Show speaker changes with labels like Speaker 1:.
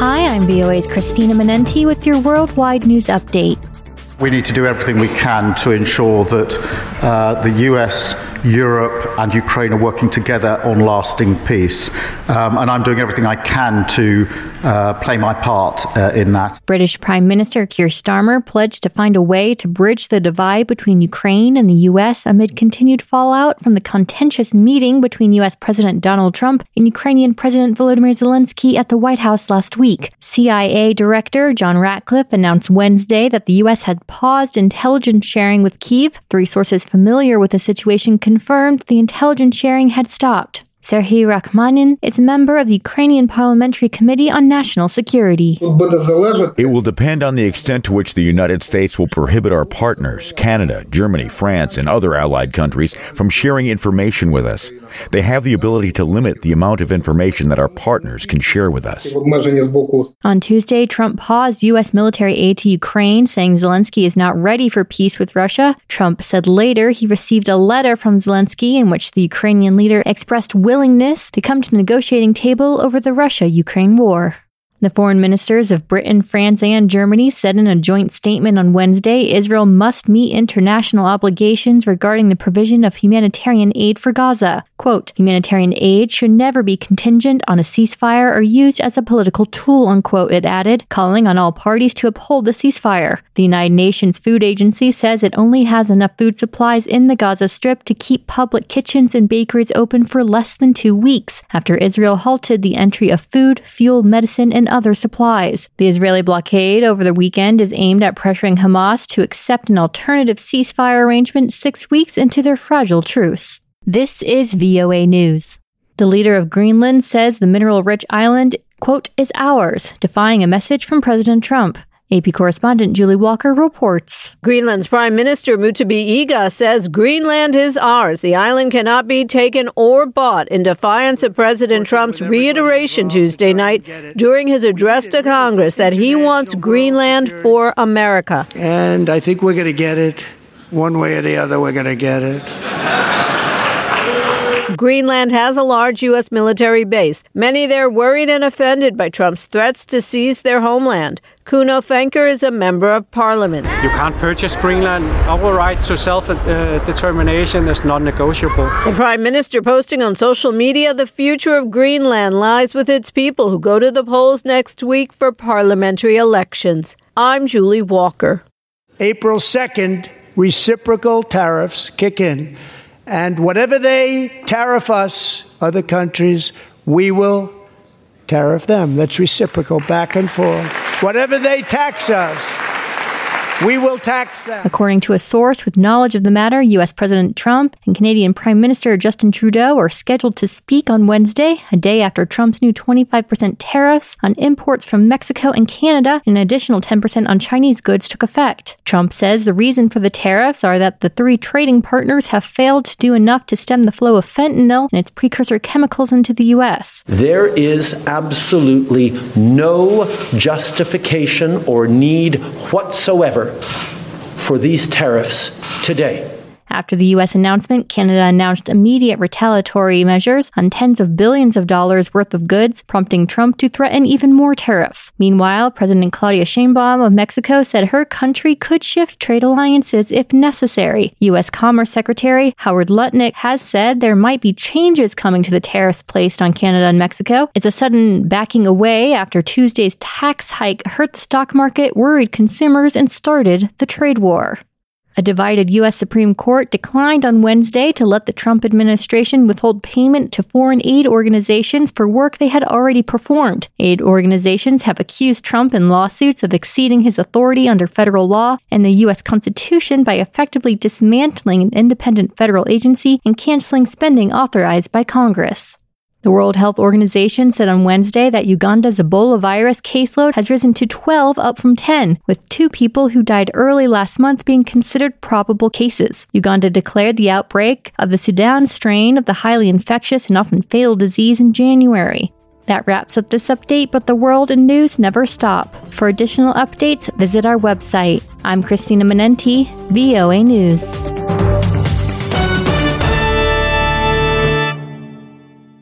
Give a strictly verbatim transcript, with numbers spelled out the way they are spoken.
Speaker 1: Hi, I'm V O A's Christina Menenti with your worldwide news update.
Speaker 2: We need to do everything we can to ensure that uh, the U S, Europe and Ukraine are working together on lasting peace. Um, and I'm doing everything I can to uh, play my part uh, in that.
Speaker 1: British Prime Minister Keir Starmer pledged to find a way to bridge the divide between Ukraine and the U S amid continued fallout from the contentious meeting between U S President Donald Trump and Ukrainian President Volodymyr Zelensky at the White House last week. C I A Director John Ratcliffe announced Wednesday that the U S had paused intelligence sharing with Kyiv. Three sources familiar with the situation confirmed the intelligence sharing had stopped. Serhiy Rachmanin is a member of the Ukrainian Parliamentary Committee on National Security.
Speaker 3: It will depend on the extent to which the United States will prohibit our partners, Canada, Germany, France, and other allied countries, from sharing information with us. They have the ability to limit the amount of information that our partners can share with us.
Speaker 1: On Tuesday, Trump paused U S military aid to Ukraine, saying Zelensky is not ready for peace with Russia. Trump said later he received a letter from Zelensky in which the Ukrainian leader expressed willingness to come to the negotiating table over the Russia-Ukraine war. The foreign ministers of Britain, France, and Germany said in a joint statement on Wednesday, Israel must meet international obligations regarding the provision of humanitarian aid for Gaza. Quote, humanitarian aid should never be contingent on a ceasefire or used as a political tool, unquote, it added, calling on all parties to uphold the ceasefire. The United Nations Food Agency says it only has enough food supplies in the Gaza Strip to keep public kitchens and bakeries open for less than two weeks, after Israel halted the entry of food, fuel, medicine, and other supplies. The Israeli blockade over the weekend is aimed at pressuring Hamas to accept an alternative ceasefire arrangement six weeks into their fragile truce. This is V O A News. The leader of Greenland says the mineral-rich island, quote, is ours, defying a message from President Trump. A P correspondent Julie Walker reports.
Speaker 4: Greenland's Prime Minister Mutteby Iga says Greenland is ours. The island cannot be taken or bought, in defiance of President Trump's reiteration Tuesday night during his address to Congress that he wants Greenland for America.
Speaker 5: And I think we're going to get it. One way or the other, we're going to get it.
Speaker 4: Greenland has a large U S military base. Many there worried and offended by Trump's threats to seize their homeland. Kuno Fenker is a member of parliament.
Speaker 6: You can't purchase Greenland. Our right to self-determination is non-negotiable.
Speaker 4: The Prime Minister posting on social media, the future of Greenland lies with its people who go to the polls next week for parliamentary elections. I'm Julie Walker.
Speaker 5: April second, reciprocal tariffs kick in. And whatever they tariff us, other countries, we will tariff them. That's reciprocal, back and forth. Whatever they tax us, we will tax them.
Speaker 1: According to a source with knowledge of the matter, U S President Trump and Canadian Prime Minister Justin Trudeau are scheduled to speak on Wednesday, a day after Trump's new twenty-five percent tariffs on imports from Mexico and Canada and an additional ten percent on Chinese goods took effect. Trump says the reason for the tariffs are that the three trading partners have failed to do enough to stem the flow of fentanyl and its precursor chemicals into the U S.
Speaker 7: There is absolutely no justification or need whatsoever for these tariffs today.
Speaker 1: After the U S announcement, Canada announced immediate retaliatory measures on tens of billions of dollars worth of goods, prompting Trump to threaten even more tariffs. Meanwhile, President Claudia Sheinbaum of Mexico said her country could shift trade alliances if necessary. U S Commerce Secretary Howard Lutnick has said there might be changes coming to the tariffs placed on Canada and Mexico. It's a sudden backing away after Tuesday's tax hike hurt the stock market, worried consumers, and started the trade war. A divided U S Supreme Court declined on Wednesday to let the Trump administration withhold payment to foreign aid organizations for work they had already performed. Aid organizations have accused Trump in lawsuits of exceeding his authority under federal law and the U S Constitution by effectively dismantling an independent federal agency and canceling spending authorized by Congress. The World Health Organization said on Wednesday that Uganda's Ebola virus caseload has risen to twelve, up from ten, with two people who died early last month being considered probable cases. Uganda declared the outbreak of the Sudan strain of the highly infectious and often fatal disease in January. That wraps up this update, but the world and news never stop. For additional updates, visit our website. I'm Christina Menenti, V O A News.